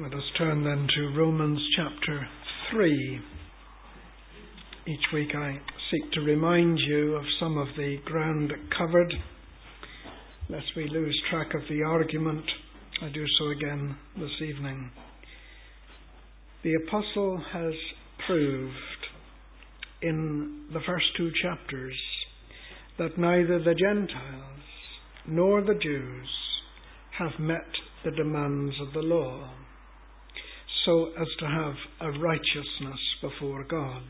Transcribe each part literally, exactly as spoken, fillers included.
Let us turn then to Romans chapter three. Each week I seek to remind you of some of the ground covered, lest we lose track of the argument. I do so again this evening. The apostle has proved in the first two chapters that neither the Gentiles nor the Jews have met the demands of the law, so as to have a righteousness before God.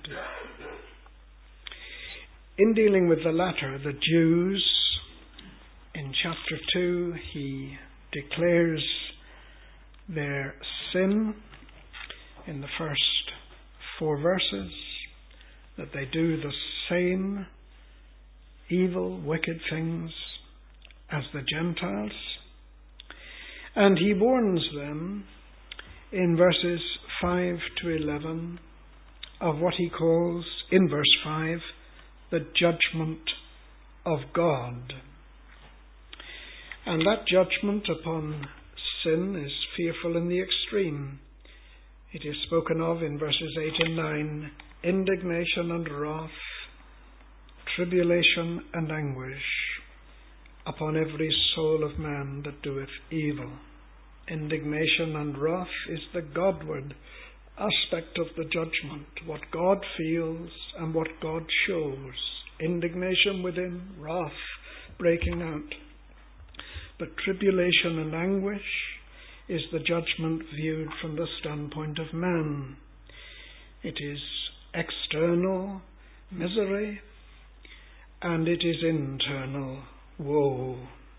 In dealing with the latter, the Jews, in chapter two, he declares their sin in the first four verses, that they do the same evil, wicked things as the Gentiles. And he warns them in verses five to eleven of what he calls, in verse five, the judgment of God. And that judgment upon sin is fearful in the extreme. It is spoken of in verses eight and nine, indignation and wrath, tribulation and anguish upon every soul of man that doeth evil. Indignation and wrath is the Godward aspect of the judgment, what God feels and what God shows. Indignation within, wrath breaking out. But tribulation and anguish is the judgment viewed from the standpoint of man. It is external misery and it is internal woe,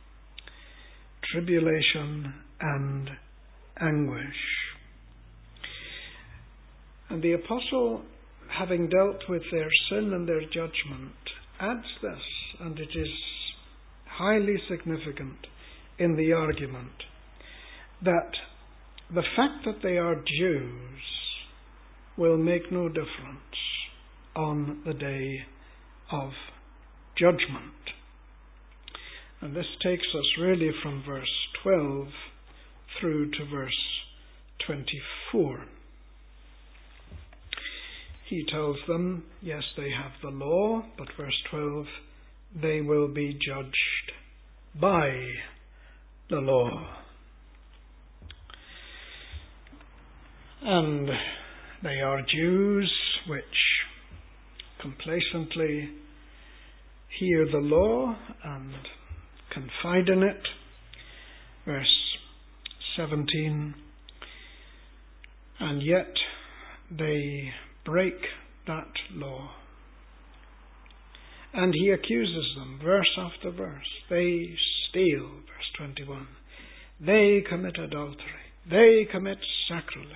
tribulation and anguish. And the apostle, having dealt with their sin and their judgment, adds this, and it is highly significant in the argument, that the fact that they are Jews will make no difference on the day of judgment. And this takes us really from verse twelve through to verse twenty-four. He tells them, yes, they have the law, but verse twelve, they will be judged by the law. And they are Jews which complacently hear the law and confide in it. Verse seventeen, and yet they break that law. And he accuses them, verse after verse. They steal, verse twenty-one. They commit adultery. They commit sacrilege.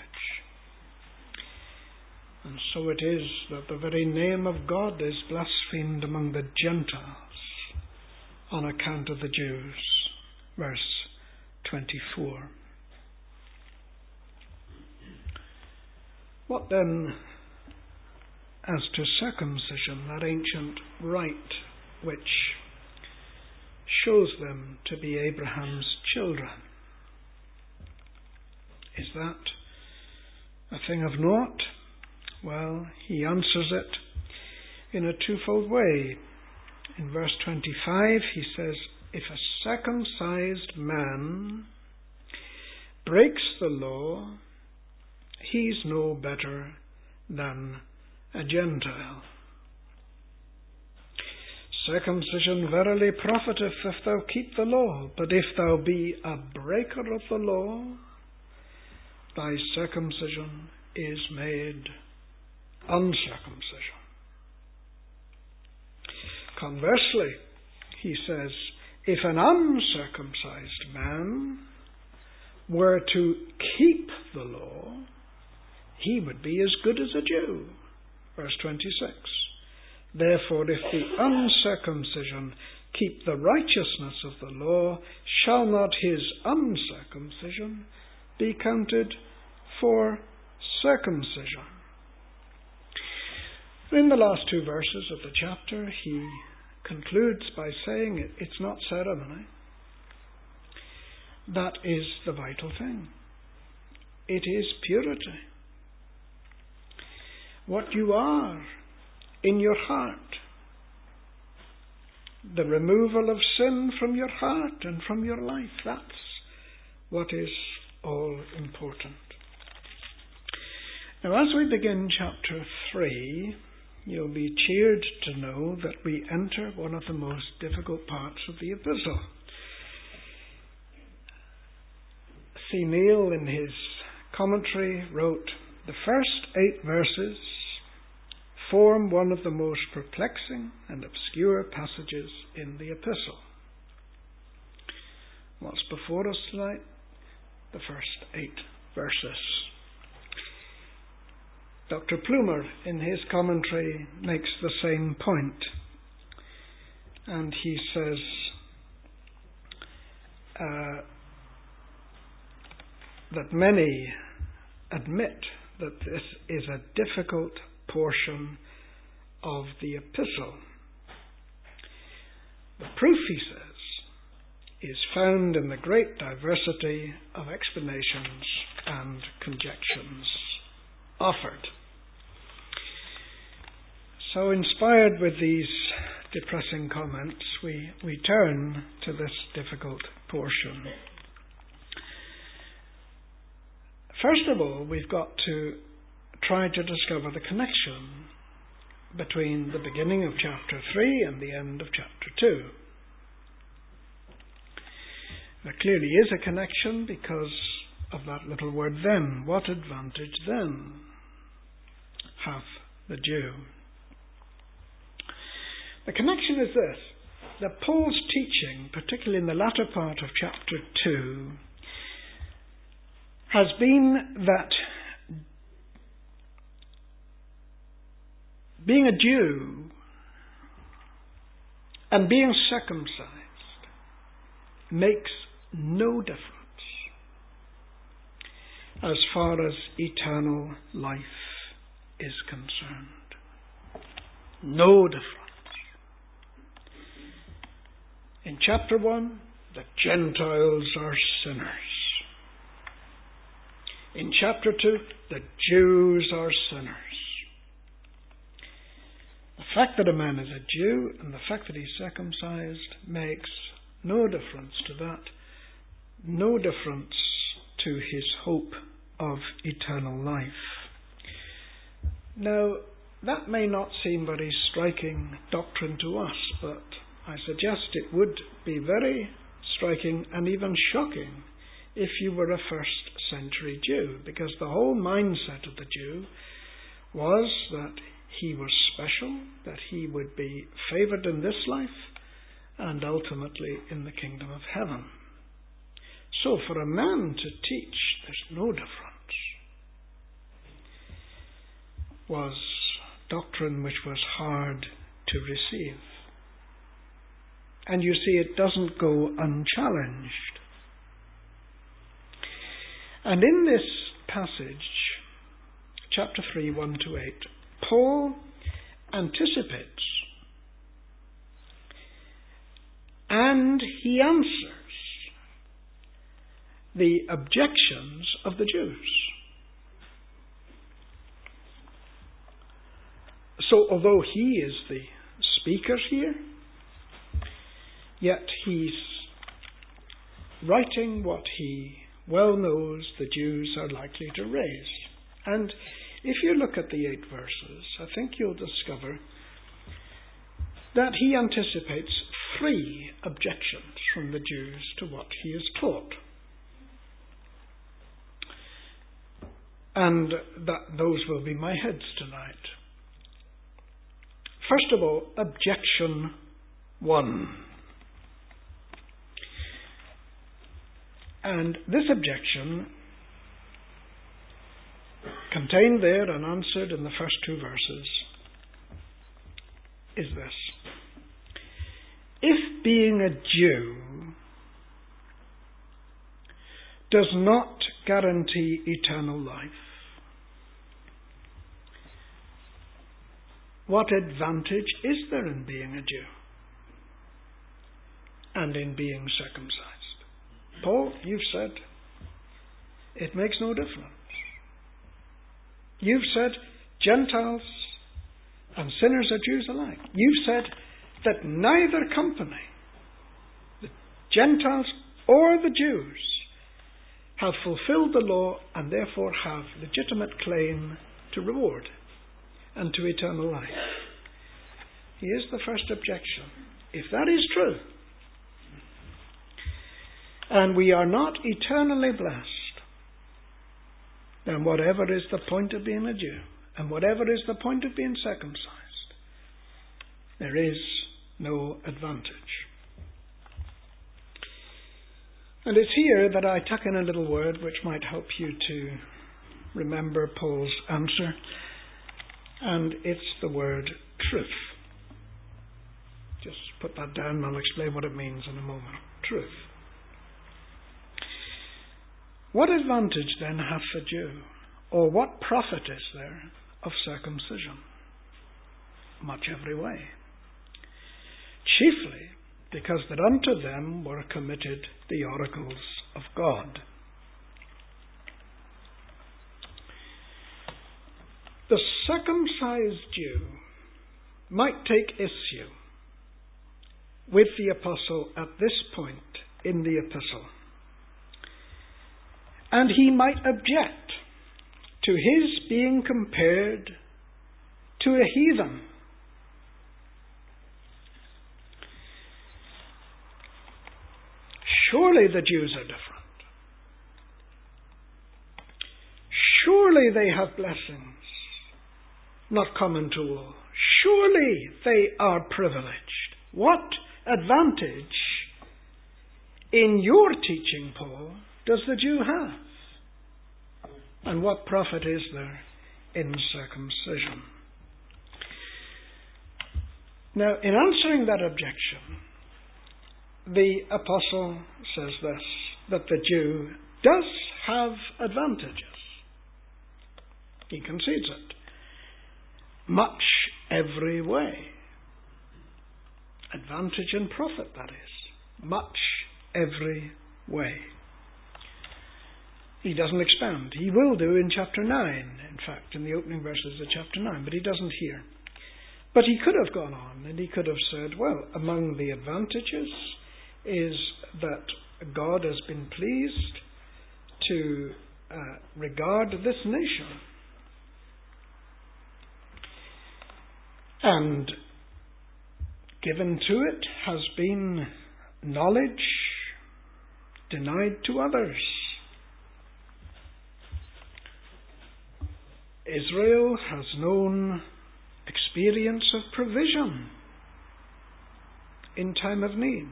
And so it is that the very name of God is blasphemed among the Gentiles on account of the Jews. Verse twenty-four. What then as to circumcision, that ancient rite which shows them to be Abraham's children? Is that a thing of naught? Well, he answers it in a twofold way. In verse twenty-five, he says, if a circumcised man breaks the law, he's no better than a Gentile. Circumcision verily profiteth if thou keep the law, but if thou be a breaker of the law, thy circumcision is made uncircumcision. Conversely, he says, if an uncircumcised man were to keep the law, he would be as good as a Jew. Verse twenty-six. Therefore, if the uncircumcision keep the righteousness of the law, shall not his uncircumcision be counted for circumcision? In the last two verses of the chapter, he concludes by saying it, it's not ceremony. That is the vital thing. it is purity. What you are in your heart. The removal of sin from your heart and from your life. That's what is all important. Now, as we begin chapter three, you'll be cheered to know that we enter one of the most difficult parts of the epistle. C. Neil, in his commentary, wrote, "The first eight verses form one of the most perplexing and obscure passages in the epistle." What's before us tonight? The first eight verses. Doctor Plumer, in his commentary, makes the same point. And he says, uh, that many admit that this is a difficult portion of the epistle. The proof, he says, is found in the great diversity of explanations and conjectures offered. So, inspired with these depressing comments, we, we turn to this difficult portion. First of all, we've got to try to discover the connection between the beginning of chapter three and the end of chapter two. There clearly is a connection because of that little word then. What advantage then hath the Jew? The connection is this, that Paul's teaching, particularly in the latter part of chapter two, has been that being a Jew and being circumcised makes no difference as far as eternal life is concerned. No difference. In chapter one, the Gentiles are sinners. In chapter two, the Jews are sinners. The fact that a man is a Jew and the fact that he's circumcised makes no difference to that, no difference to his hope of eternal life. Now, that may not seem very striking doctrine to us, but I suggest it would be very striking and even shocking if you were a first century Jew, because the whole mindset of the Jew was that he was special, that he would be favoured in this life and ultimately in the kingdom of heaven. So for a man to teach there's no difference was doctrine which was hard to receive. And you see, it doesn't go unchallenged. And in this passage, chapter three, one to eight, Paul anticipates and he answers the objections of the Jews. So although he is the speaker here, yet he's writing what he well knows the Jews are likely to raise. And if you look at the eight verses, I think you'll discover that he anticipates three objections from the Jews to what he has taught. And that those will be my heads tonight. First of all, objection one. And this objection, contained there and answered in the first two verses, is this. If being a Jew does not guarantee eternal life, what advantage is there in being a Jew and in being circumcised? Paul, you've said it makes no difference. You've said Gentiles and sinners are Jews alike. You've said that neither company, the Gentiles or the Jews, have fulfilled the law and therefore have legitimate claim to reward and to eternal life. Here's the first objection. If that is true, and we are not eternally blessed, then whatever is the point of being a Jew, and whatever is the point of being circumcised, there is no advantage. And it's here that I tuck in a little word which might help you to remember Paul's answer, and it's the word truth. Just put that down and I'll explain what it means in a moment. Truth. What advantage then hath the Jew, or what profit is there of circumcision? Much every way. Chiefly because that unto them were committed the oracles of God. The circumcised Jew might take issue with the apostle at this point in the epistle, and he might object to his being compared to a heathen. Surely the Jews are different. Surely they have blessings not common to all. Surely they are privileged. What advantage in your teaching, Paul, does the Jew have? And what profit is there in circumcision? Now, in answering that objection, the apostle says this, that the Jew does have advantages. He concedes it. Much every way. Advantage and profit, that is. Much every way. He doesn't expound. He will do in chapter nine, in fact, in the opening verses of chapter nine, but he doesn't here. But he could have gone on, and he could have said, well, among the advantages is that God has been pleased to uh, regard this nation. And given to it has been knowledge denied to others. Israel has known experience of provision in time of need.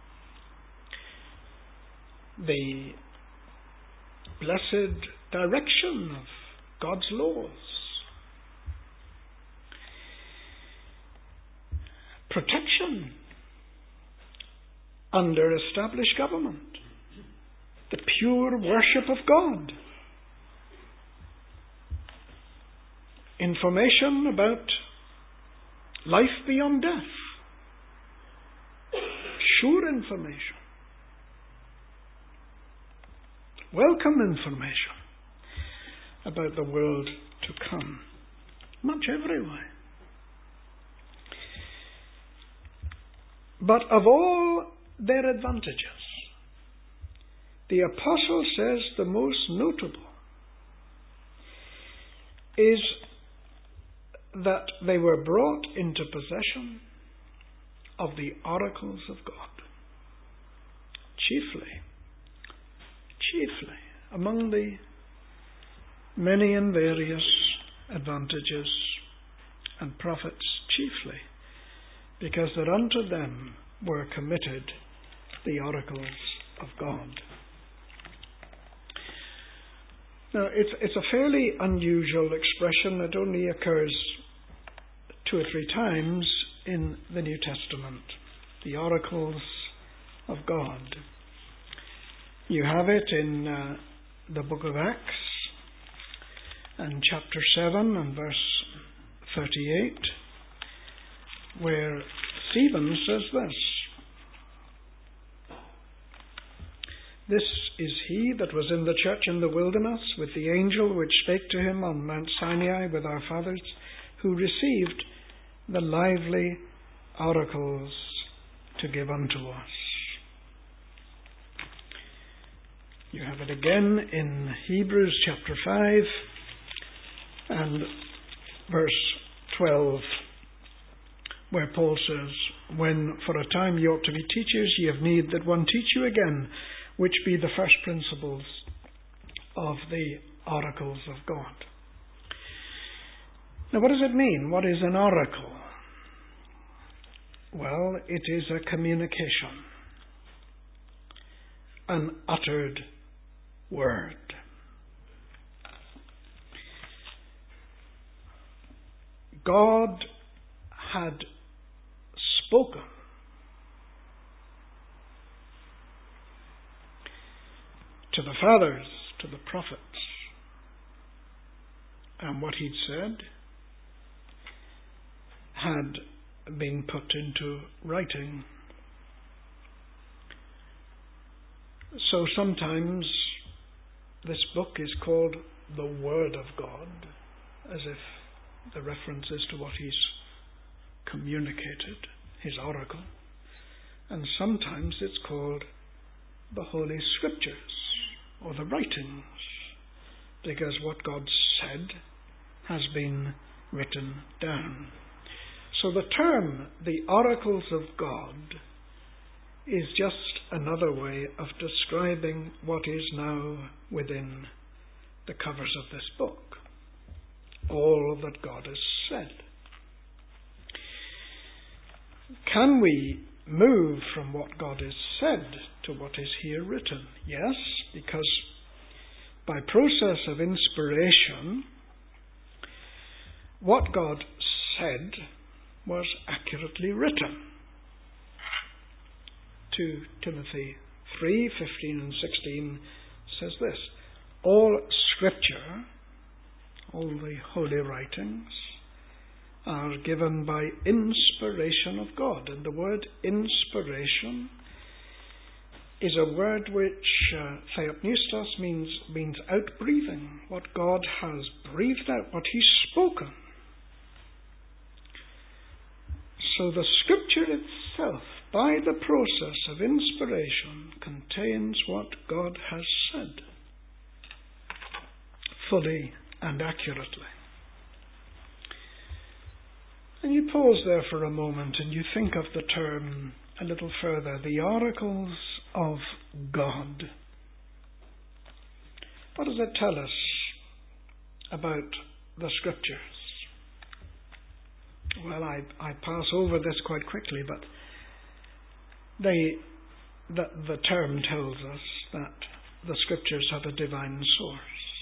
The blessed direction of God's laws. Protection under established government. The pure worship of God. Information about life beyond death. Sure information. Welcome information about the world to come. Much every way. But of all their advantages, the apostle says the most notable is that they were brought into possession of the oracles of God. Chiefly, chiefly, among the many and various advantages and profits, chiefly, because that unto them were committed the oracles of God. Now, it's, it's a fairly unusual expression. It only occurs two or three times in the New Testament. The oracles of God. You have it in uh, the book of Acts and chapter seven and verse thirty-eight, where Stephen says this. This is he that was in the church in the wilderness, with the angel which spake to him on Mount Sinai with our fathers, who received the lively oracles to give unto us. You have it again in Hebrews chapter five and verse twelve, where Paul says, when for a time ye ought to be teachers, ye have need that one teach you again, which be the first principles of the oracles of God. Now, what does it mean? What is an oracle? Well, it is a communication, an uttered word. God had spoken to the fathers, to the prophets, and what he'd said had been put into writing. So sometimes this book is called the Word of God, as if the reference is to what he's communicated, his oracle. And sometimes it's called the Holy Scriptures, or the writings, because what God said has been written down. So the term, the oracles of God, is just another way of describing what is now within the covers of this book. All that God has said. Can we move from what God has said to what is here written? Yes, because by process of inspiration, what God said was accurately written. Two Timothy three, fifteen and sixteen says this, all Scripture, all the holy writings, are given by inspiration of God. And the word inspiration is a word which uh, theopneustos means, means outbreathing, what God has breathed out, what He's spoken. So the Scripture itself, by the process of inspiration, contains what God has said, fully and accurately. And you pause there for a moment and you think of the term a little further, the oracles of God. What does it tell us about the Scriptures? Well, I, I pass over this quite quickly, but they, the, the term tells us that the Scriptures have a divine source.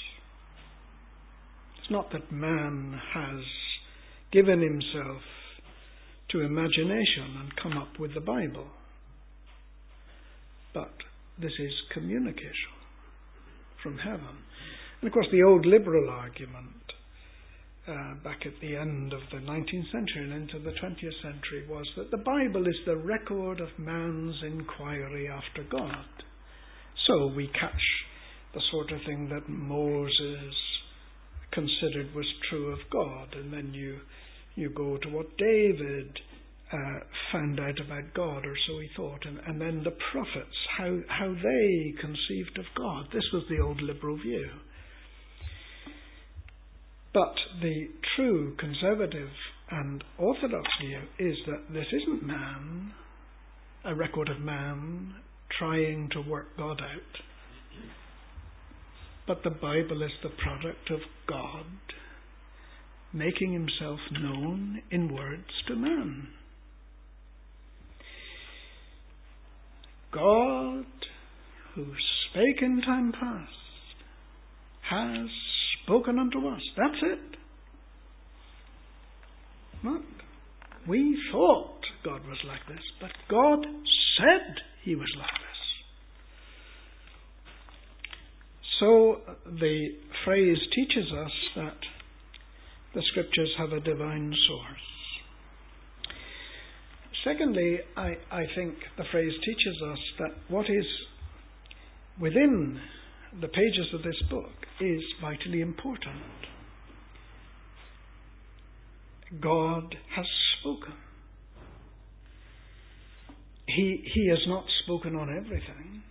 It's not that man has given himself to imagination and come up with the Bible, but this is communication from heaven. And of course the old liberal argument uh, back at the end of the nineteenth century and into the twentieth century was that the Bible is the record of man's inquiry after God. So we catch the sort of thing that Moses considered was true of God, and then you you go to what David uh, found out about God, or so he thought, and, and then the prophets, how how they conceived of God. This was the old liberal view. But the true conservative and orthodox view is that this isn't man, a record of man trying to work God out, but the Bible is the product of God making Himself known in words to man. God, who spake in time past, has spoken unto us. That's it. Not we thought God was like this, but God said He was like this. So the phrase teaches us that the Scriptures have a divine source. Secondly, I, I think the phrase teaches us that what is within the pages of this book is vitally important. God has spoken. He, he has not spoken on everything.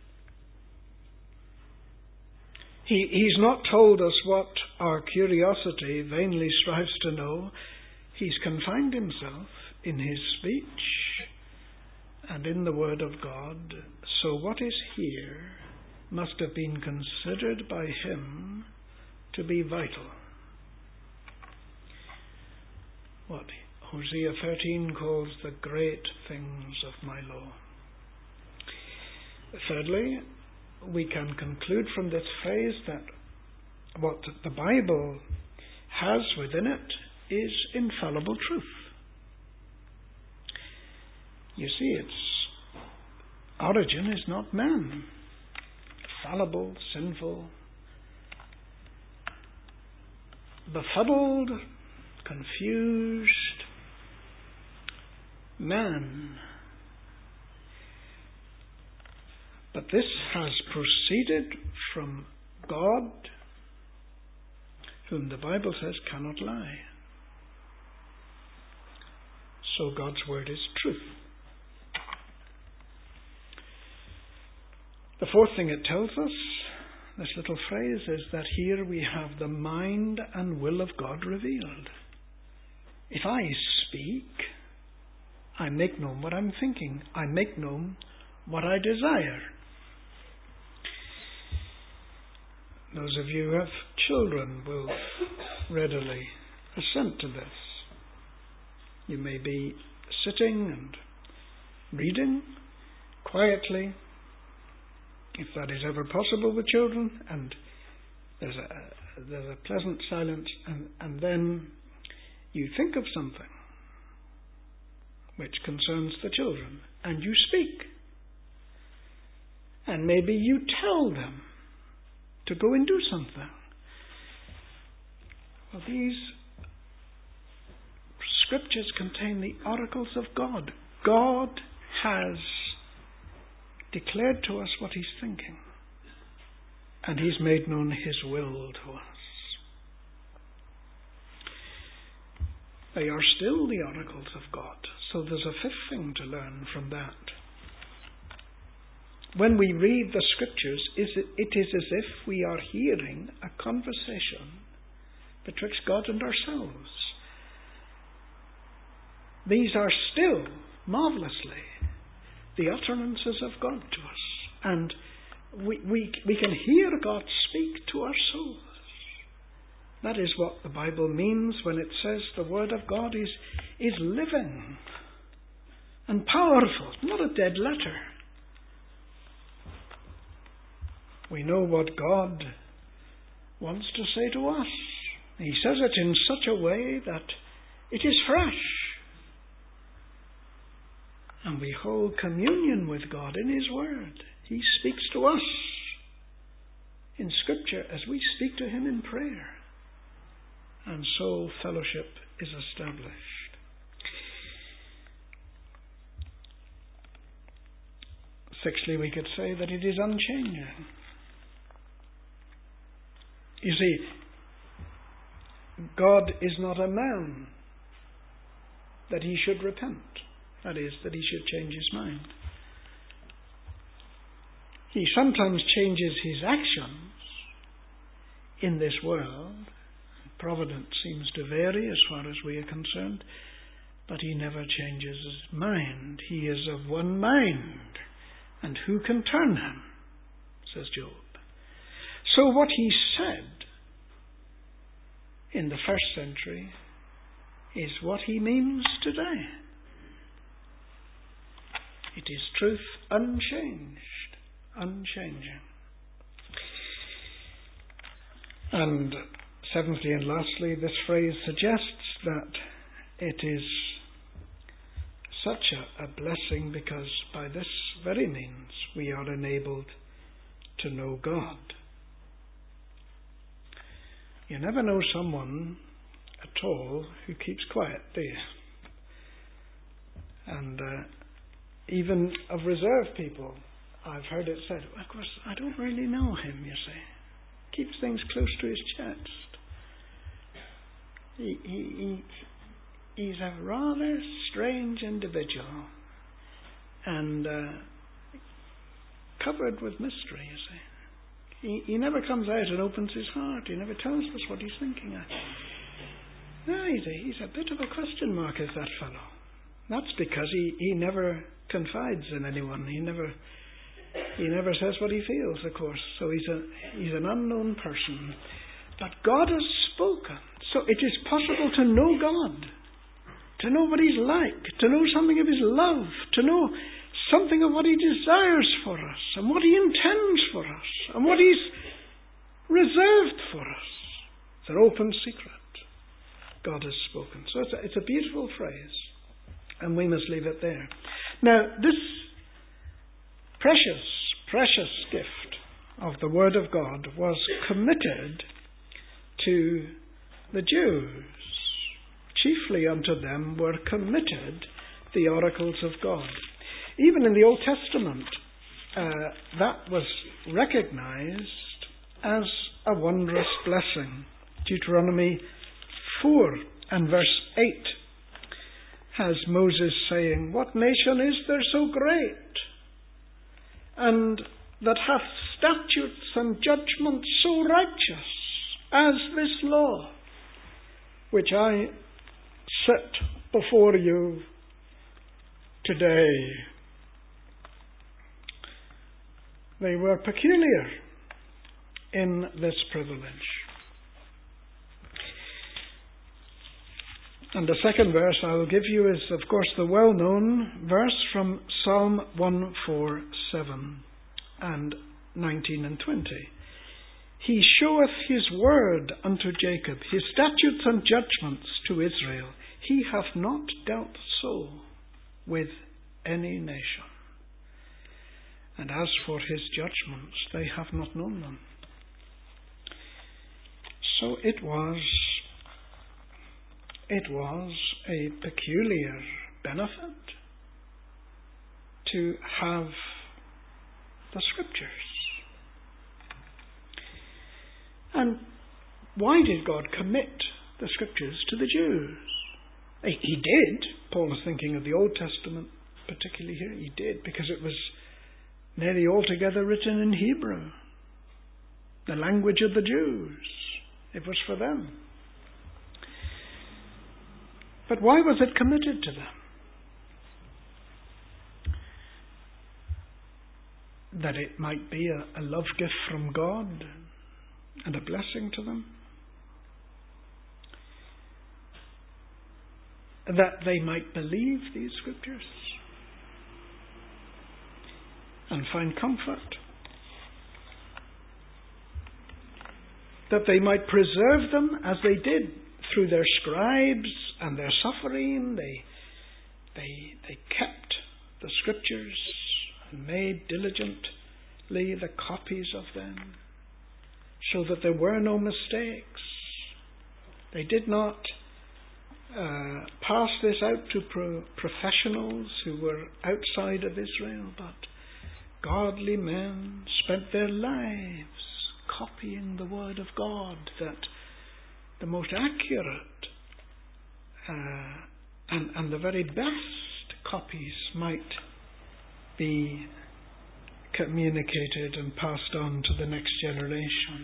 He, he's not told us what our curiosity vainly strives to know. He's confined himself in his speech and in the Word of God. So what is here must have been considered by him to be vital. What Hosea thirteen calls the great things of my law. Thirdly, we can conclude from this phrase that what the Bible has within it is infallible truth. You see, its origin is not man. Fallible, sinful, befuddled, confused man. But this has proceeded from God, whom the Bible says cannot lie. So God's word is truth. The fourth thing it tells us, this little phrase, is that here we have the mind and will of God revealed. If I speak, I make known what I'm thinking. I make known what I desire. Those of you who have children will readily assent to this. You may be sitting and reading quietly, if that is ever possible with children, and there's a there's a pleasant silence, and, and then you think of something which concerns the children, and you speak. And maybe you tell them to go and do something. Well, these scriptures contain the oracles of God. God has declared to us what he's thinking, and he's made known his will to us. They are still the oracles of God. So there's a fifth thing to learn from that. When we read the scriptures, it is as if we are hearing a conversation betwixt God and ourselves. These are still, marvellously, the utterances of God to us. And we, we, we can hear God speak to our souls. That is what the Bible means when it says the Word of God is, is living and powerful, not a dead letter. We know what God wants to say to us. He says it in such a way that it is fresh. And we hold communion with God in His Word. He speaks to us in Scripture as we speak to Him in prayer. And so fellowship is established. Sixthly, we could say that it is unchanging. You see, God is not a man that He should repent. That is, that He should change His mind. He sometimes changes His actions in this world. Providence seems to vary as far as we are concerned, but He never changes His mind. He is of one mind, and who can turn Him, says Job. So what He said in the first century is what He means today. It is truth unchanged, unchanging. And seventhly and lastly, this phrase suggests that it is such a, a blessing because by this very means we are enabled to know God. You never know someone at all who keeps quiet, do you? And uh, even of reserved people, I've heard it said, of course, I don't really know him, you see. Keeps things close to his chest. He, he, he, he's a rather strange individual and uh, covered with mystery, you see. He, he never comes out and opens his heart. He never tells us what he's thinking of. No, he's a, he's a bit of a question mark, is that fellow. That's because he, he never confides in anyone. He never he never says what he feels, of course. So he's a he's an unknown person. But God has spoken. So it is possible to know God, to know what he's like, to know something of his love, to know something of what he desires for us, and what he intends for us, and what he's reserved for us. It's an open secret. God has spoken. So it's a, it's a beautiful phrase, and we must leave it there. Now, this precious, precious gift of the Word of God was committed to the Jews. Chiefly unto them were committed the oracles of God. Even in the Old Testament, uh, that was recognized as a wondrous blessing. Deuteronomy four and verse eight has Moses saying, "What nation is there so great, and that hath statutes and judgments so righteous as this law, which I set before you today?" They were peculiar in this privilege. And the second verse I will give you is, of course, the well-known verse from Psalm one forty-seven and nineteen and twenty. "He showeth his word unto Jacob, his statutes and judgments to Israel. He hath not dealt so with any nation. And as for his judgments, they have not known them." So it was, it was a peculiar benefit to have the Scriptures. And why did God commit the Scriptures to the Jews? He did. Paul is thinking of the Old Testament particularly here. He did, because it was nearly altogether written in Hebrew, the language of the Jews. It was for them. But why was it committed to them? That it might be a, a love gift from God and a blessing to them. That they might believe these Scriptures and find comfort. That they might preserve them as they did through their scribes and their suffering. They, they, they kept the Scriptures and made diligently the copies of them so that there were no mistakes. They did not uh, pass this out to pro- professionals who were outside of Israel, but godly men spent their lives copying the Word of God, that the most accurate uh, and, and the very best copies might be communicated and passed on to the next generation.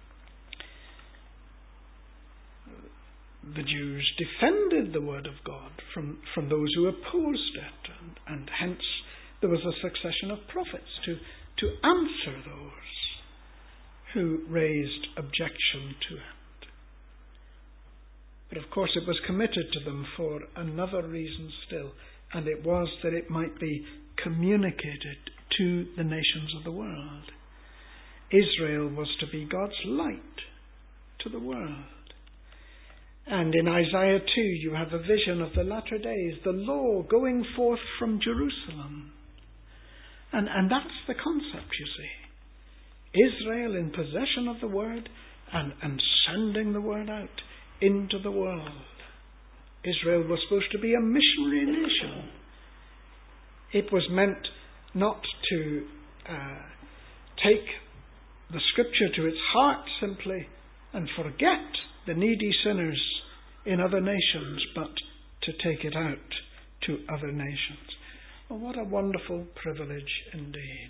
The Jews defended the Word of God from, from those who opposed it, and, and hence there was a succession of prophets to, to answer those who raised objection to it. But of course it was committed to them for another reason still, and it was that it might be communicated to the nations of the world. Israel was to be God's light to the world. And in Isaiah two you have a vision of the latter days, the law going forth from Jerusalem. And, and that's the concept, you see. Israel in possession of the Word and, and sending the Word out into the world. Israel was supposed to be a missionary nation. It was meant not to uh, take the Scripture to its heart simply and forget the needy sinners in other nations, but to take it out to other nations. Oh, what a wonderful privilege indeed.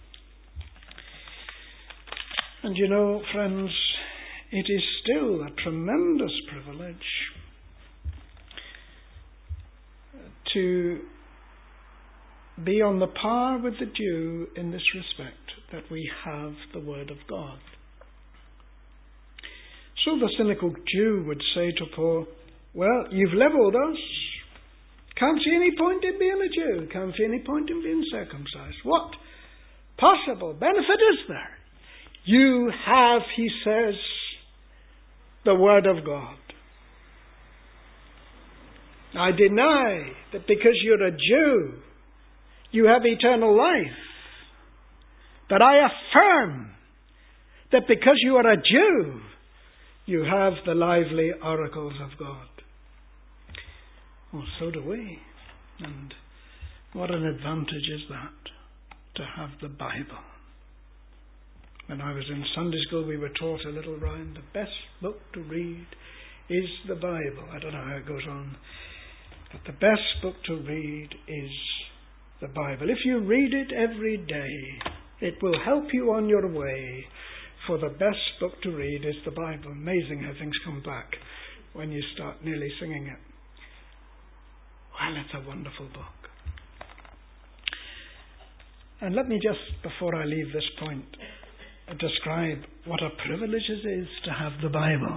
And you know, friends, it is still a tremendous privilege to be on the par with the Jew in this respect, that we have the Word of God. So the cynical Jew would say to Paul, well, you've levelled us. Can't see any point in being a Jew. Can't see any point in being circumcised. What possible benefit is there? You have, he says, the Word of God. I deny that because you're a Jew, you have eternal life. But I affirm that because you are a Jew, you have the lively oracles of God. Well, so do we. And what an advantage is that, to have the Bible. When I was in Sunday school, we were taught a little rhyme, the best book to read is the Bible. I don't know how it goes on. But the best book to read is the Bible. If you read it every day, it will help you on your way. For the best book to read is the Bible. Amazing how things come back when you start nearly singing it. Well, it's a wonderful book. And let me just, before I leave this point, describe what a privilege it is to have the Bible.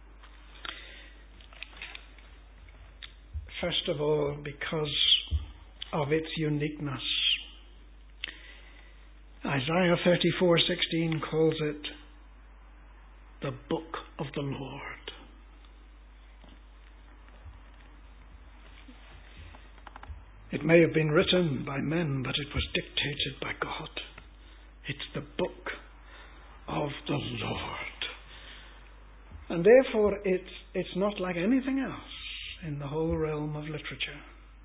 First of all, because of its uniqueness. Isaiah thirty-four sixteen calls it the book of the Lord. It may have been written by men, but it was dictated by God. It's the book of the Lord. And therefore it's, it's not like anything else in the whole realm of literature.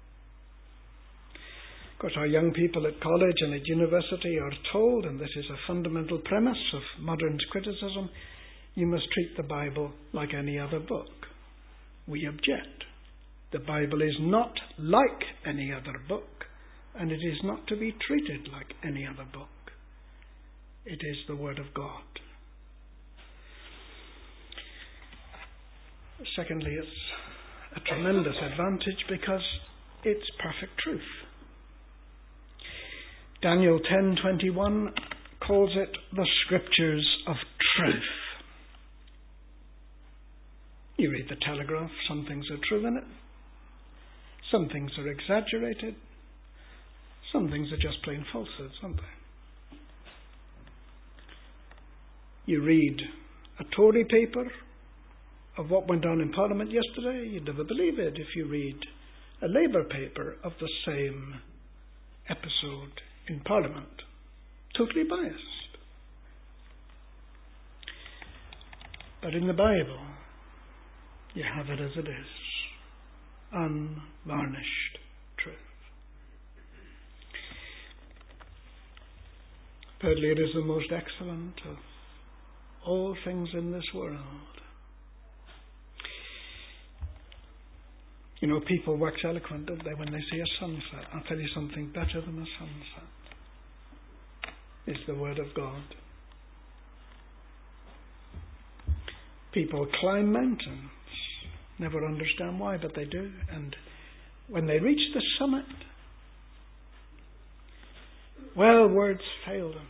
Of course, our young people at college and at university are told, and this is a fundamental premise of modern criticism, you must treat the Bible like any other book. We object. The Bible is not like any other book, and it is not to be treated like any other book. It is the Word of God. Secondly, it's a tremendous advantage because it's perfect truth. Daniel ten twenty-one calls it the Scriptures of truth. You read the Telegraph, some things are true in it. Some things are exaggerated. Some things are just plain falsehoods, aren't they? You read a Tory paper of what went on in Parliament yesterday, you'd never believe it if you read a Labour paper of the same episode in Parliament. Totally biased. But in the Bible, you have it as it is. Unvarnished truth. Thirdly, it is the most excellent of all things in this world. You know, people wax eloquent, don't they, when they see a sunset. I'll tell you something better than a sunset. Is the Word of God. People climb mountains. Never understand why, but they do. And when they reach the summit, well, words fail them.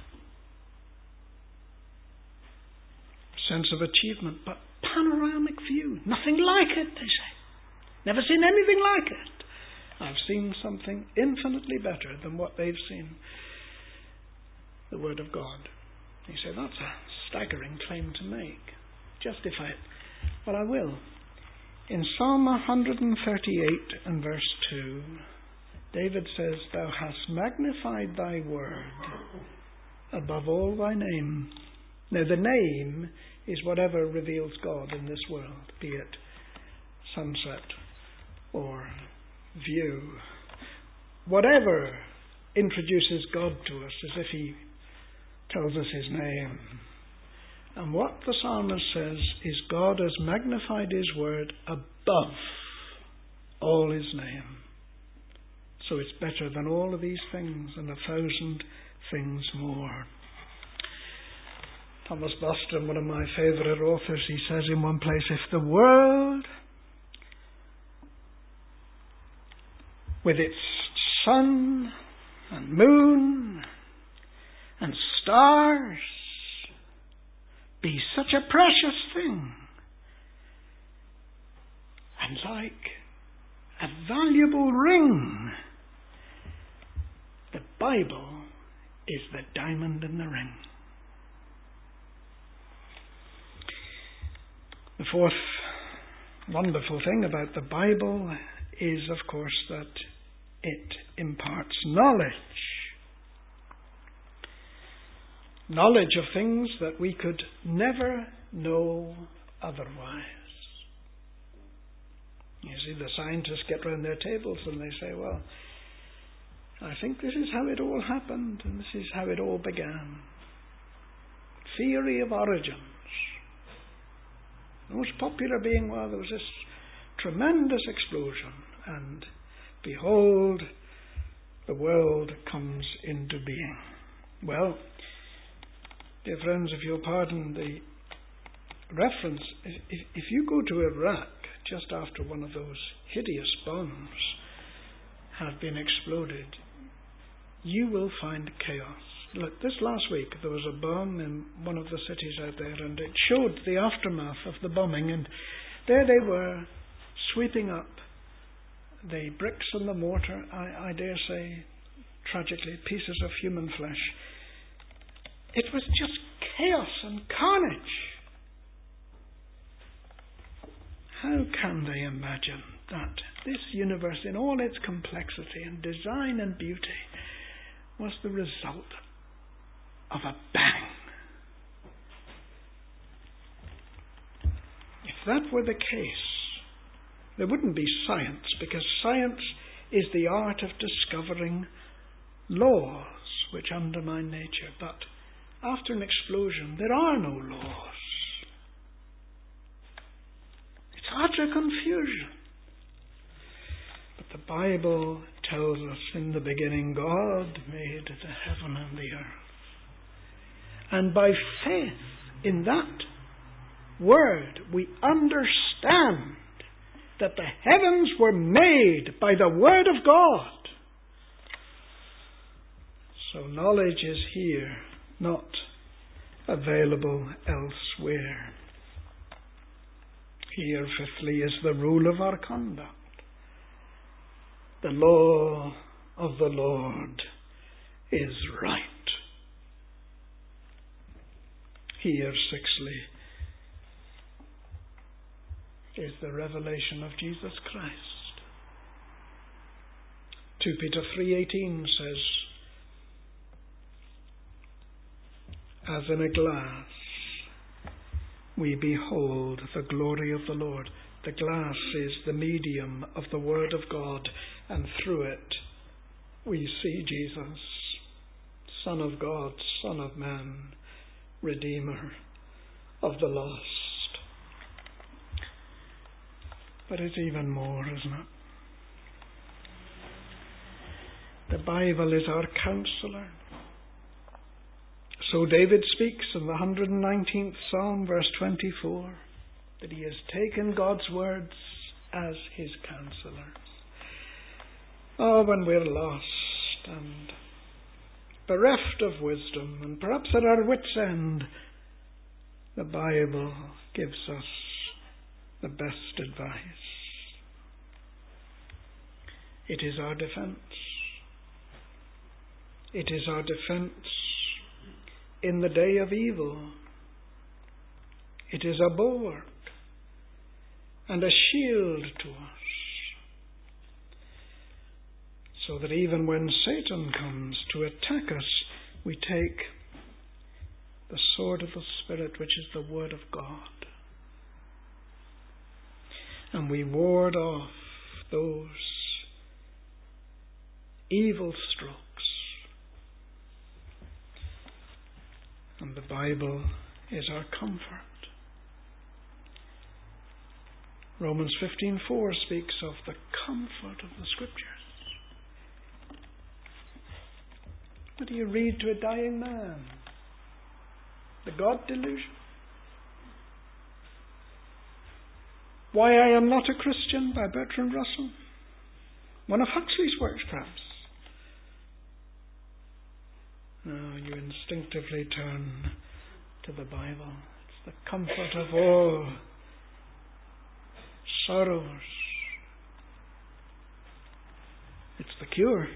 Sense of achievement, but panoramic view. Nothing like it, they say. Never seen anything like it. I've seen something infinitely better than what they've seen. The Word of God. You say, that's a staggering claim to make. Justify it. Well, I will. In Psalm one thirty-eight and verse two, David says, Thou hast magnified thy word above all thy name. Now the name is whatever reveals God in this world, be it sunset or view. Whatever introduces God to us as if he tells us his name. And what the psalmist says is God has magnified his word above all his name. So it's better than all of these things and a thousand things more. Thomas Boston, one of my favourite authors, he says in one place, if the world with its sun and moon and stars be such a precious thing and like a valuable ring, the Bible is the diamond in the ring. The fourth wonderful thing about the Bible is, of course, that it imparts knowledge. Knowledge of things that we could never know otherwise. You see, the scientists get round their tables and they say, well, I think this is how it all happened and this is how it all began. Theory of origins. The most popular being, well, there was this tremendous explosion and behold, the world comes into being. Well, dear friends, if you'll pardon the reference, if, if you go to Iraq just after one of those hideous bombs had been exploded, you will find chaos. Look, this last week there was a bomb in one of the cities out there and it showed the aftermath of the bombing, and there they were sweeping up the bricks and the mortar, I, I dare say, tragically, pieces of human flesh. It was just chaos and carnage. How can they imagine that this universe, in all its complexity and design and beauty, was the result of a bang? If that were the case, there wouldn't be science, because science is the art of discovering laws which undermine nature. But after an explosion, there are no laws. It's utter confusion. But the Bible tells us, in the beginning God made the heaven and the earth. And by faith in that word, we understand that the heavens were made by the word of God. So knowledge is here, not available elsewhere. Here, fifthly, is the rule of our conduct. The law of the Lord is right. Here, sixthly, is the revelation of Jesus Christ. Second Peter three eighteen says, as in a glass we behold the glory of the Lord. The glass is the medium of the Word of God, and through it we see Jesus, Son of God, Son of Man, Redeemer of the lost. But it's even more, isn't it? The Bible is our counselor. So David speaks in the one hundred nineteenth Psalm, verse twenty-four, that he has taken God's words as his counselors. Oh, when we're lost and bereft of wisdom and perhaps at our wits' end, the Bible gives us the best advice. It is our defense. It is our defense in the day of evil. It is a bulwark and a shield to us, so that even when Satan comes to attack us, we take the sword of the Spirit, which is the Word of God, and we ward off those evil strokes And the Bible is our comfort. Romans fifteen four speaks of the comfort of the Scriptures. What do you read to a dying man? The God delusion? Why I Am Not a Christian by Bertrand Russell? One of Huxley's works, perhaps? No, you instinctively turn to the Bible. It's the comfort of all sorrows. It's the cure.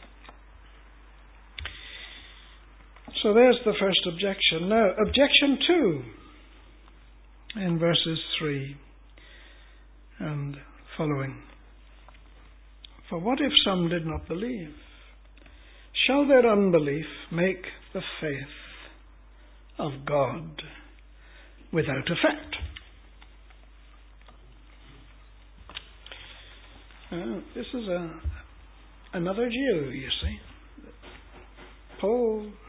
So there's the first objection. Now, objection two, in verses three and following. For what if some did not believe? Shall their unbelief make the faith of God without effect? Uh, this is a another Jew, you see. Paul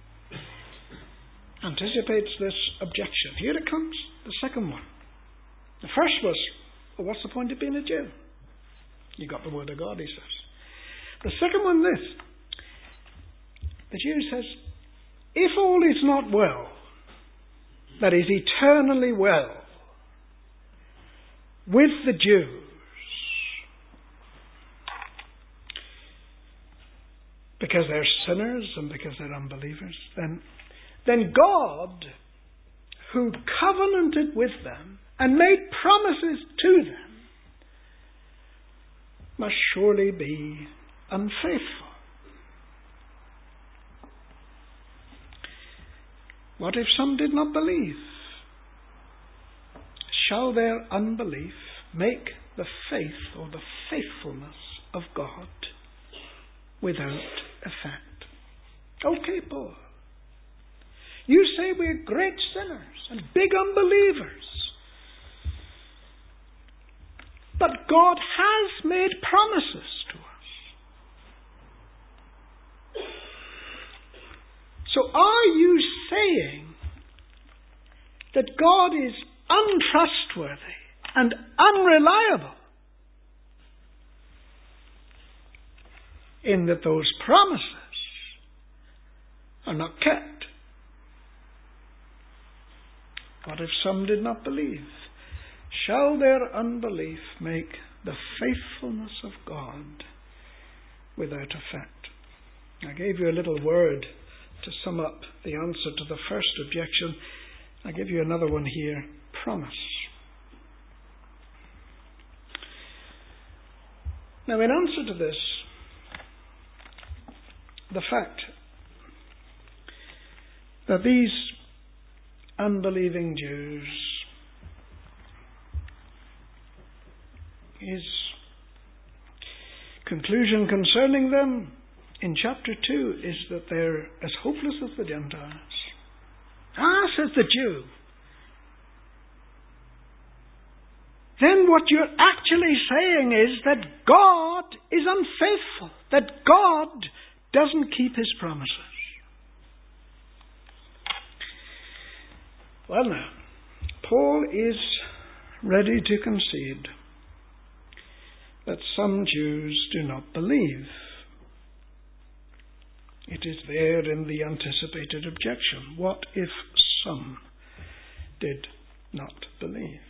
anticipates this objection. Here it comes, the second one. The first was, well, what's the point of being a Jew? You got the word of God, he says. The second one, this. The Jew says, if all is not well, that is eternally well, with the Jews, because they're sinners and because they're unbelievers, then, then God, who covenanted with them and made promises to them, must surely be unfaithful. What if some did not believe? Shall their unbelief make the faith or the faithfulness of God without effect? Okay, Paul. You say we're great sinners and big unbelievers. But God has made promises to us. So are you saying that God is untrustworthy and unreliable in that those promises are not kept? What if some did not believe? Shall their unbelief make the faithfulness of God without effect? I gave you a little word to sum up the answer to the first objection. I give you another one here, promise. Now, in answer to this, the fact that these unbelieving Jews, his conclusion concerning them in chapter two is that they're as hopeless as the Gentiles. Ah, says the Jew. Then what you're actually saying is that God is unfaithful, that God doesn't keep his promises. Well now, Paul is ready to concede that some Jews do not believe. It is there in the anticipated objection. What if some did not believe?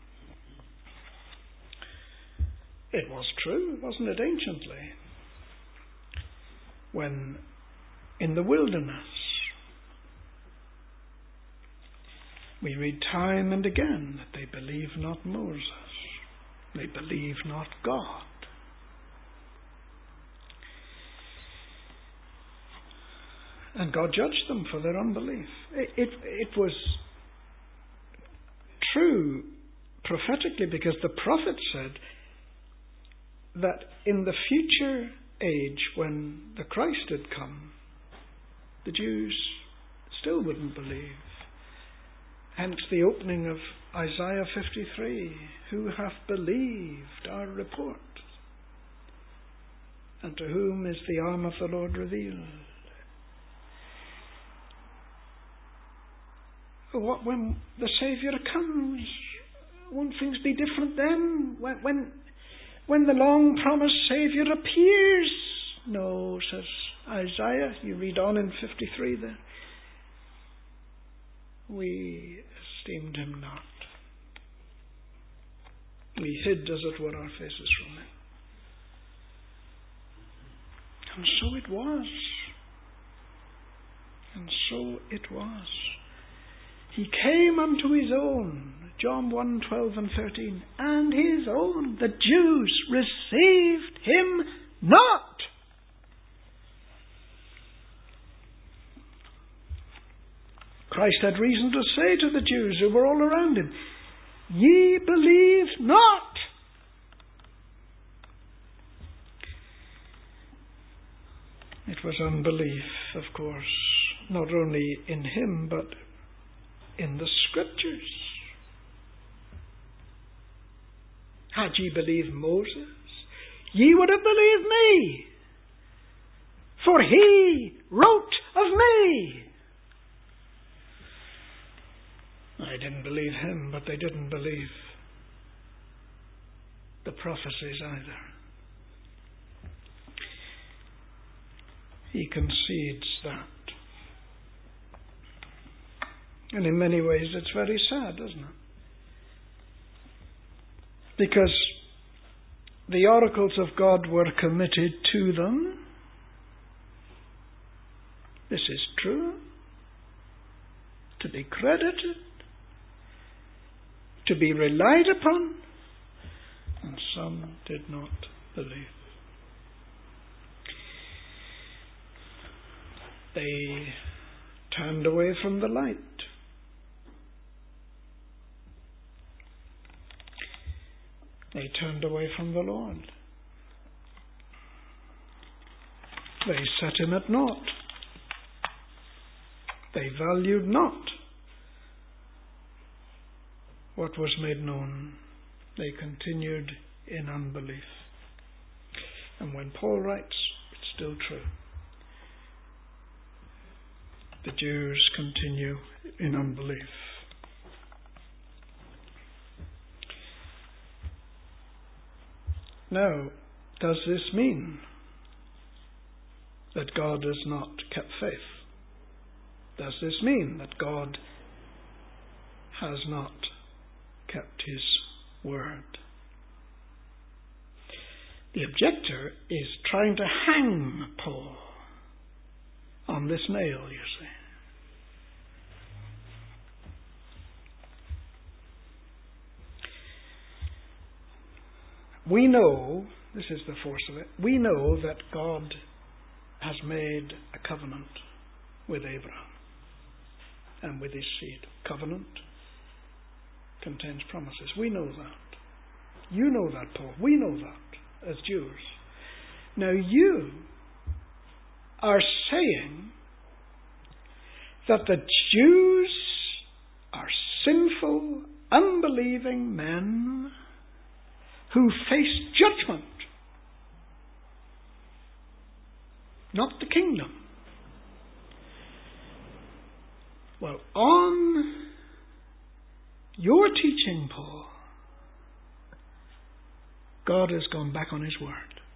It was true, wasn't it, anciently? When in the wilderness, we read time and again that they believe not Moses. They believe not God. And God judged them for their unbelief. It, it, it was true prophetically because the prophet said that in the future age when the Christ had come, the Jews still wouldn't believe. Hence the opening of Isaiah fifty-three, who hath believed our report? And to whom is the arm of the Lord revealed? what, when the Saviour comes, won't things be different then? When, when, when the long-promised Saviour appears? No, says Isaiah. You read on in fifty-three there. We esteemed him not. We hid, as it were, our faces from him. And so it was. And so it was. He came unto his own, John one, twelve and thirteen, and his own, the Jews, received him not. Christ had reason to say to the Jews who were all around him, ye believe not. It was unbelief, of course, not only in him, but in the Scriptures. Had ye believed Moses, ye would have believed me, for he wrote of me. I didn't believe him, but they didn't believe the prophecies either. He concedes that. And in many ways it's very sad, isn't it? Because the oracles of God were committed to them. This is true. To be credited. To be relied upon. And some did not believe. They turned away from the light. They turned away from the Lord. They set him at naught. They valued not what was made known. They continued in unbelief. And when Paul writes, it's still true. The Jews continue in unbelief. Now, does this mean that God has not kept faith? Does this mean that God has not kept his word? The objector is trying to hang Paul on this nail, you see. We know, this is the force of it, we know that God has made a covenant with Abraham and with his seed. Covenant contains promises. We know that. You know that, Paul. We know that as Jews. Now you are saying that the Jews are sinful, unbelieving men who face judgment, not the kingdom. Well, on your teaching, Paul, God has gone back on his word.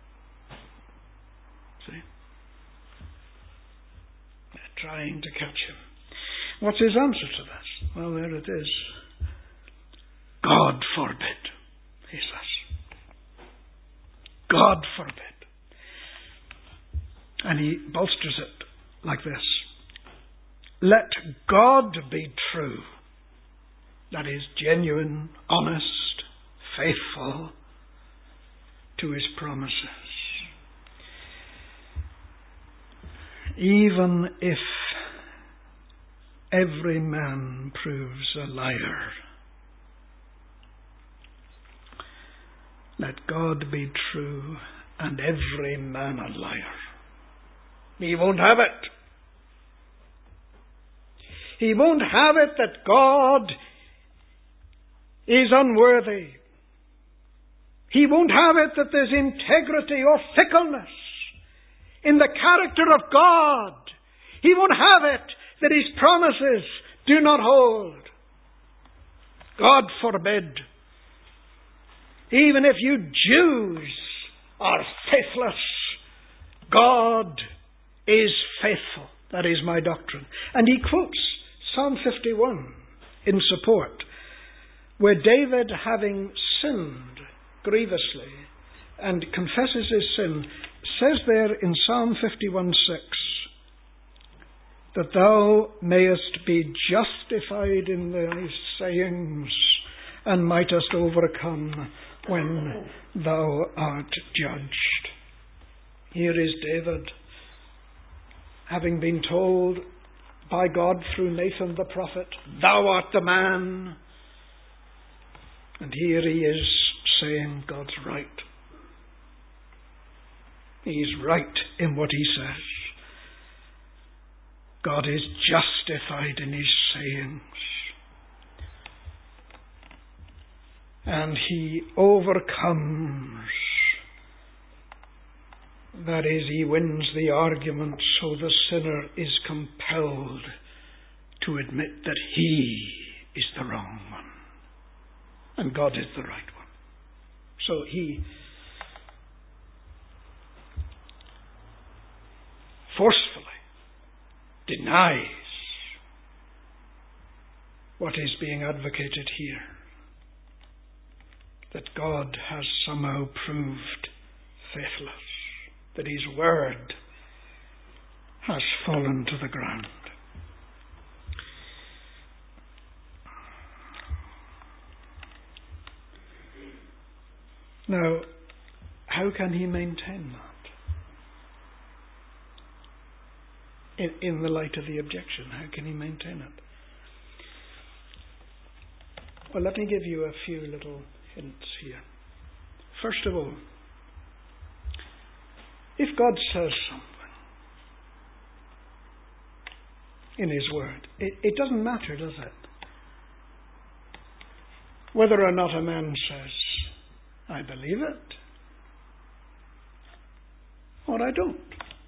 See? They're trying to catch him. What's his answer to this? Well, there it is. God forbid, he says. God forbid. And he bolsters it like this. Let God be true. That is genuine, honest, faithful to his promises. Even if every man proves a liar, let God be true and every man a liar. He won't have it. He won't have it that God is unworthy. He won't have it that there's integrity or fickleness in the character of God. He won't have it that his promises do not hold. God forbid. Even if you Jews are faithless, God is faithful. That is my doctrine. And he quotes Psalm fifty-one in support, where David, having sinned grievously and confesses his sin, says there in Psalm fifty-one six, that thou mayest be justified in thy sayings and mightest overcome when thou art judged. Here is David, having been told by God through Nathan the prophet, thou art the man. And here he is saying God's right. He's right in what he says. God is justified in his sayings. And he overcomes. That is, he wins the argument, so the sinner is compelled to admit that he is the wrong one. And God is the right one. So he forcefully denies what is being advocated here, that God has somehow proved faithless, that his word has fallen to the ground. Now, how can he maintain that in, in the light of the objection? How can he maintain it? Well, let me give you a few little hints here. First of all, if God says something in his word, it, it doesn't matter, does it? Whether or not a man says, I believe it, or I don't.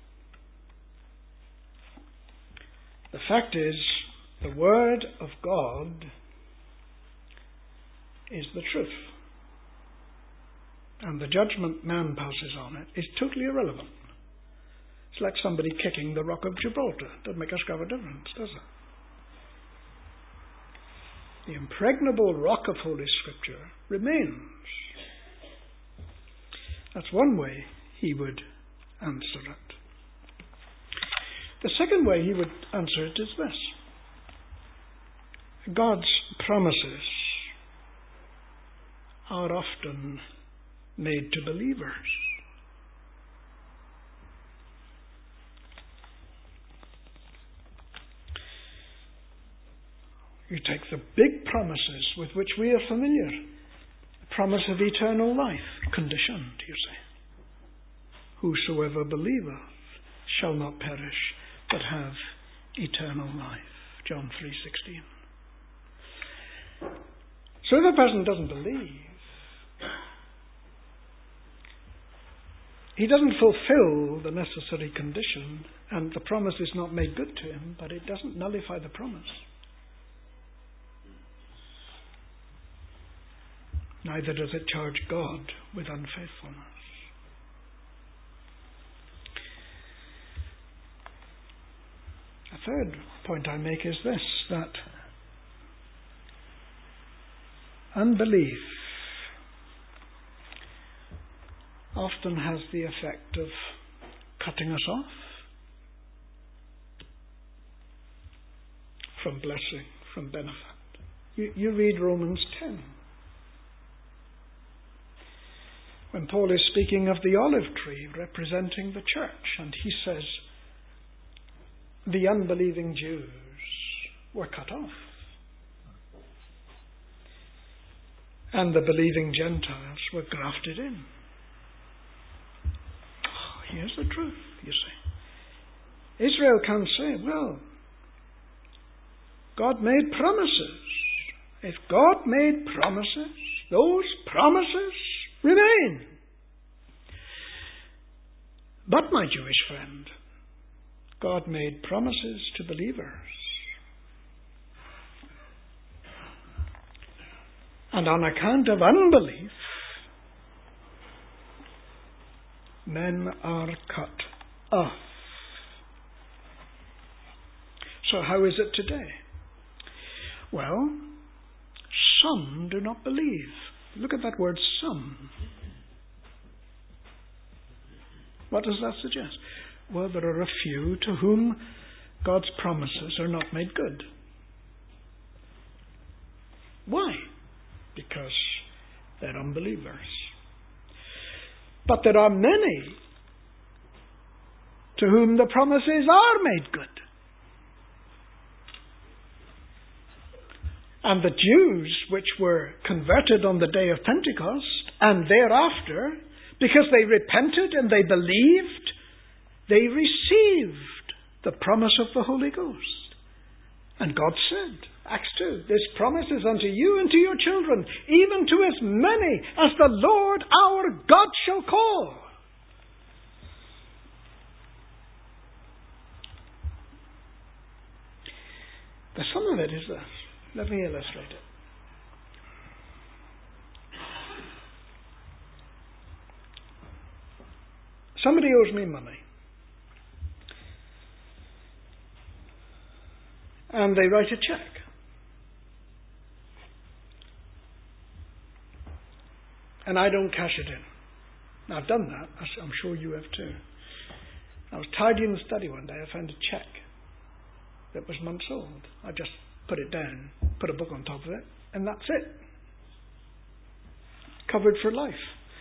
The fact is, the word of God is the truth. And the judgment man passes on it is totally irrelevant. It's like somebody kicking the rock of Gibraltar. Doesn't make a scrap of difference, does it? The impregnable rock of Holy Scripture remains. That's one way he would answer it. The second way he would answer it is this. God's promises are often made to believers. You take the big promises with which we are familiar. The promise of eternal life, conditioned, you say. Whosoever believeth shall not perish, but have eternal life. John three sixteen. So if a person doesn't believe, he doesn't fulfill the necessary condition, and the promise is not made good to him, but it doesn't nullify the promise. Neither does it charge God with unfaithfulness. A third point I make is this, that unbelief often has the effect of cutting us off from blessing, from benefit. You, you read Romans ten. When Paul is speaking of the olive tree representing the church, and he says, the unbelieving Jews were cut off, and the believing Gentiles were grafted in. Oh, here's the truth, you see. Israel can say, well, God made promises. If God made promises, those promises remain. But, my Jewish friend, God made promises to believers. And on account of unbelief, men are cut off. So how is it today? Well, some do not believe. Look at that word, some. What does that suggest? Well, there are a few to whom God's promises are not made good. Why? Because they're unbelievers. But there are many to whom the promises are made good. And the Jews, which were converted on the day of Pentecost, and thereafter, because they repented and they believed, they received the promise of the Holy Ghost. And God said, Acts two, this promise is unto you and to your children, even to as many as the Lord our God shall call. The sum of it is this. Let me illustrate it. Somebody owes me money. And they write a check. And I don't cash it in. I've done that. I'm sure you have too. I was tidying the study one day. I found a check that was months old. I just put it down, put a book on top of it, and that's it. Covered for life.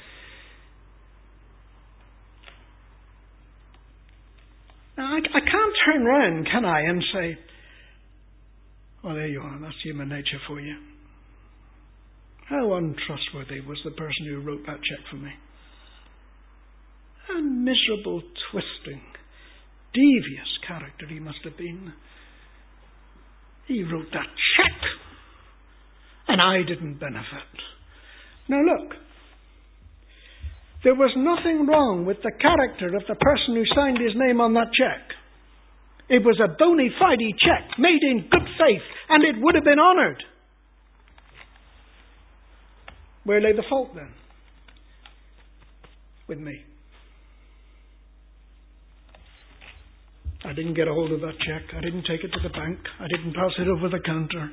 Now, I, I can't turn round, can I, and say, well, there you are, that's human nature for you. How untrustworthy was the person who wrote that check for me? How miserable, twisting, devious character he must have been. He wrote that check, and I didn't benefit. Now look, there was nothing wrong with the character of the person who signed his name on that check. It was a bona fide check, made in good faith, and it would have been honoured. Where lay the fault then? With me. I didn't get a hold of that check. I didn't take it to the bank. I didn't pass it over the counter.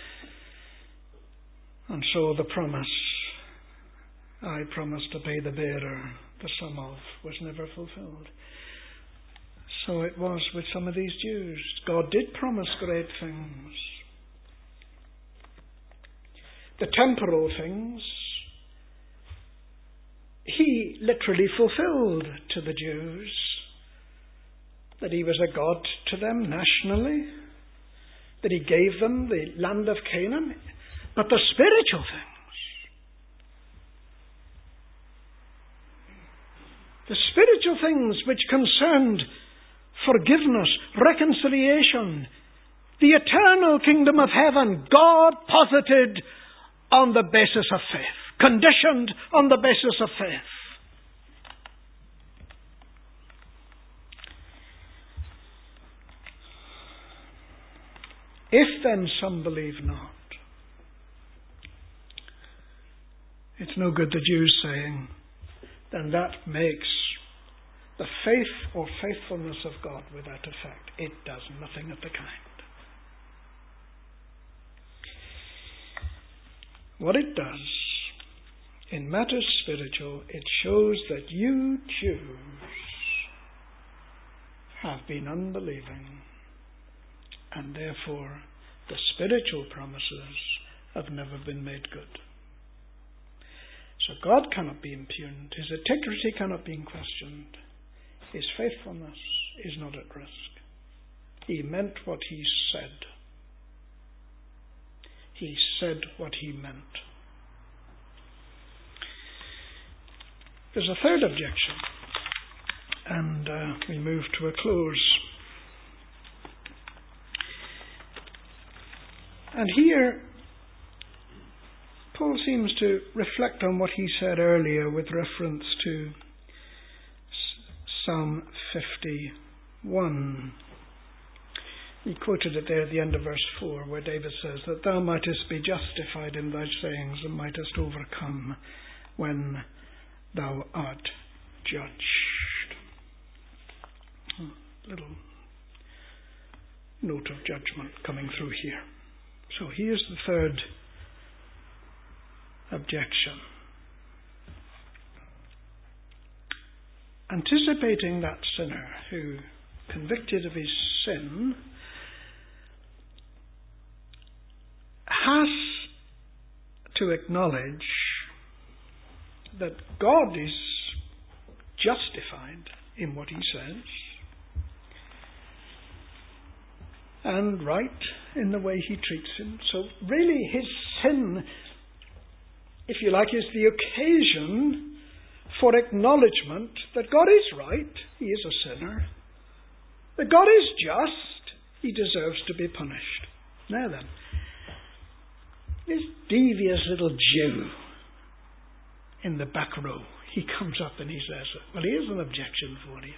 And so the promise I promised to pay the bearer the sum of was never fulfilled. So it was with some of these Jews. God did promise great things. The temporal things He literally fulfilled to the Jews. That He was a God to them nationally. That He gave them the land of Canaan. But the spiritual things, the spiritual things which concerned forgiveness, reconciliation, the eternal kingdom of heaven, God posited on the basis of faith, conditioned on the basis of faith. If then some believe not, it's no good the Jews saying, then that makes the faith or faithfulness of God without effect. It does nothing of the kind. What it does, in matters spiritual, it shows that you Jews have been unbelieving, and therefore the spiritual promises have never been made good. So God cannot be impugned. His integrity cannot be questioned. His faithfulness is not at risk. He meant what He said. He said what He meant. There's a third objection, and uh, we move to a close. And here, Paul seems to reflect on what he said earlier with reference to Psalm fifty-one. He quoted it there at the end of verse four, where David says, that thou mightest be justified in thy sayings and mightest overcome when thou art judged. A little note of judgment coming through here. So here's the third objection. Anticipating that sinner who, convicted of his sin, has to acknowledge that God is justified in what he says and right in the way he treats him. So really his sin, if you like, is the occasion for acknowledgement that God is right, he is a sinner, that God is just, he deserves to be punished. Now then, this devious little Jew in the back row, he comes up and he says, well, here's an objection for you.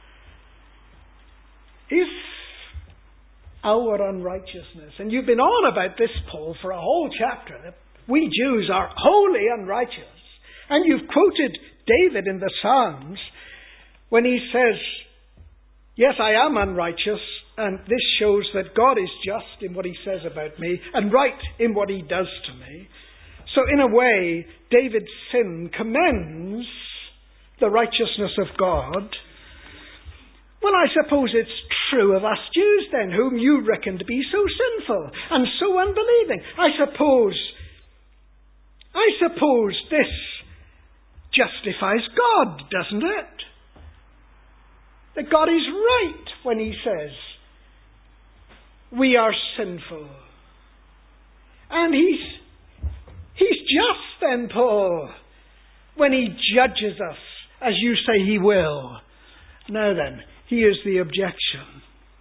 If our unrighteousness, and you've been on about this, Paul, for a whole chapter, that we Jews are wholly unrighteous, and you've quoted David in the Psalms when he says, yes, I am unrighteous, and this shows that God is just in what he says about me and right in what he does to me. So in a way, David's sin commends the righteousness of God. Well, I suppose it's true of us Jews then, whom you reckon to be so sinful and so unbelieving. I suppose, I suppose this justifies God, doesn't it? That God is right when he says we are sinful. And he's, he's just then, Paul, when he judges us, as you say he will. Now then, here's the objection.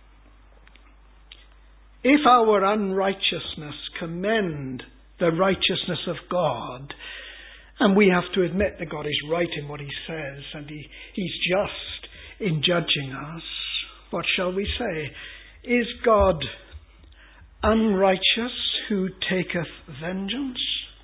If our unrighteousness commend the righteousness of God, and we have to admit that God is right in what he says, and he, he's just in judging us, what shall we say? Is God unrighteous who taketh vengeance?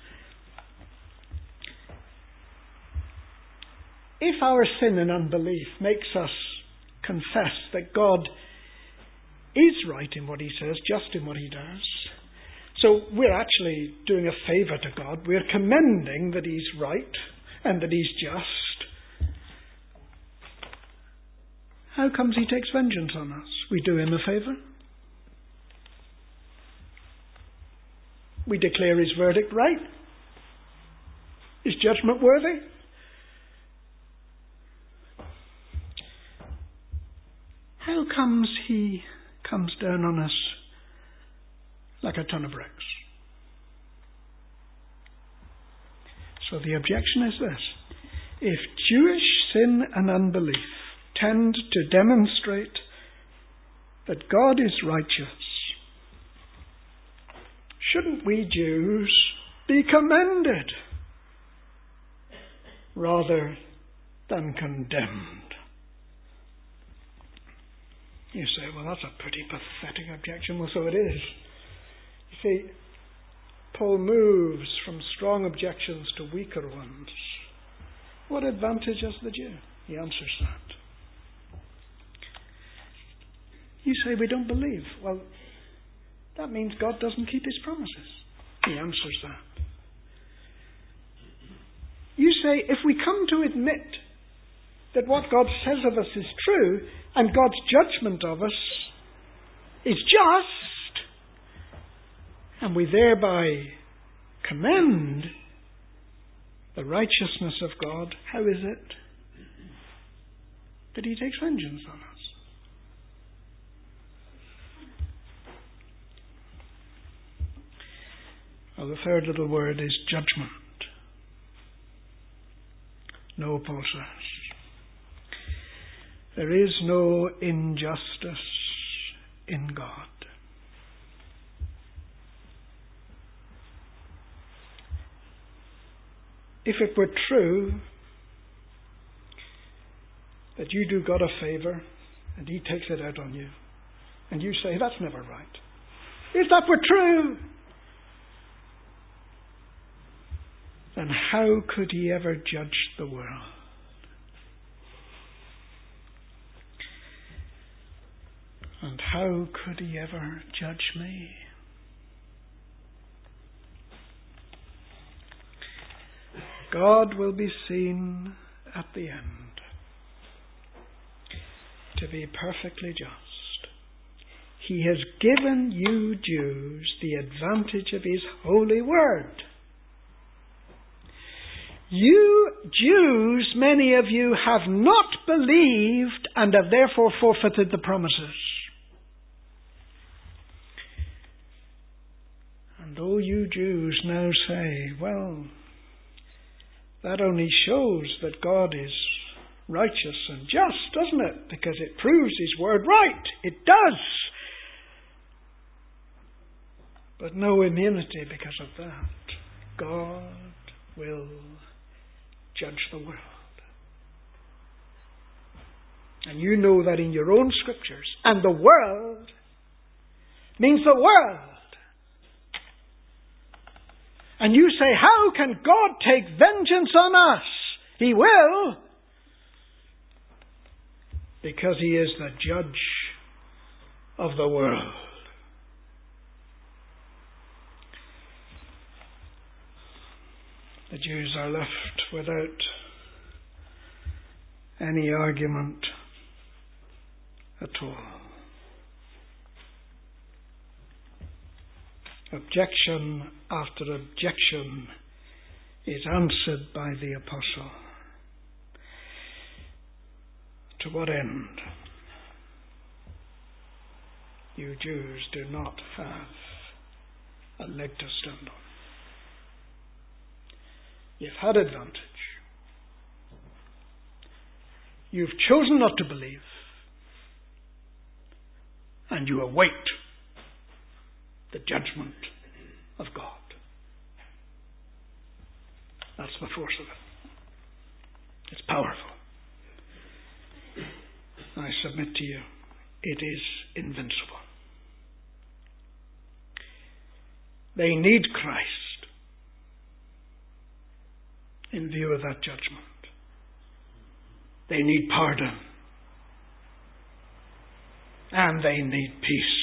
If our sin and unbelief makes us confess that God is right in what he says, just in what he does, so we're actually doing a favour to God. We're commending that he's right and that he's just. How comes he takes vengeance on us? We do him a favour. We declare his verdict right. His judgment worthy. How comes he comes down on us like a ton of bricks? So the objection is this. If Jewish sin and unbelief tend to demonstrate that God is righteous, shouldn't we Jews be commended rather than condemned? You say, well, that's a pretty pathetic objection. Well, so it is. You see, Paul moves from strong objections to weaker ones. What advantage has the Jew? He answers that. You say, we don't believe. Well, that means God doesn't keep his promises. He answers that. You say, if we come to admit that what God says of us is true, and God's judgment of us is just, and we thereby commend the righteousness of God, how is it that he takes vengeance on us? Well, the third little word is judgment. No, Paul says. There is no injustice in God. If it were true that you do God a favour and he takes it out on you, And you say, that's never right. If that were true, then how could he ever judge the world? And how could he ever judge me? God will be seen at the end to be perfectly just. He has given you Jews the advantage of his holy word. You Jews, many of you, have not believed and have therefore forfeited the promises. And though you Jews now say, well, that only shows that God is righteous and just, doesn't it? Because it proves his word right. It does. But no immunity because of that. God will judge the world. And you know that in your own scriptures. And the world means the world. And you say, how can God take vengeance on us? He will. Because he is the judge of the world. The Jews are left without any argument at all. Objection after objection is answered by the apostle. To what end? You Jews do not have a leg to stand on. You've had advantage. You've chosen not to believe. And you await the judgment of God. That's the force of it. It's powerful. I submit to you, it is invincible. They need Christ in view of that judgment. They need pardon. And they need peace.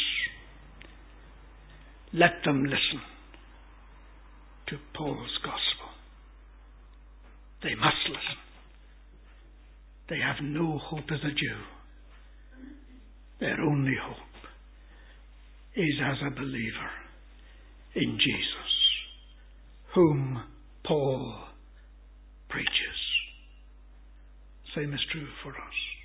Let them listen to Paul's gospel. They must listen. They have no hope as a Jew. Their only hope is as a believer in Jesus, whom Paul preaches. Same is true for us.